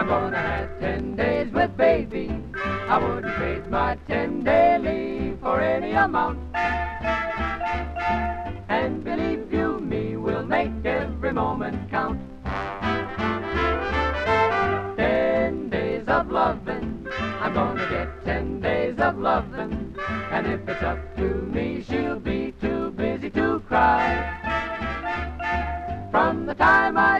gonna have 10 days with baby. I wouldn't trade my 10-day leave for any amount. And believe you me, we'll make every moment count. 10 days of lovin', I'm gonna get 10 days of lovin'. And if it's up to me, she'll be too busy to cry. From the time I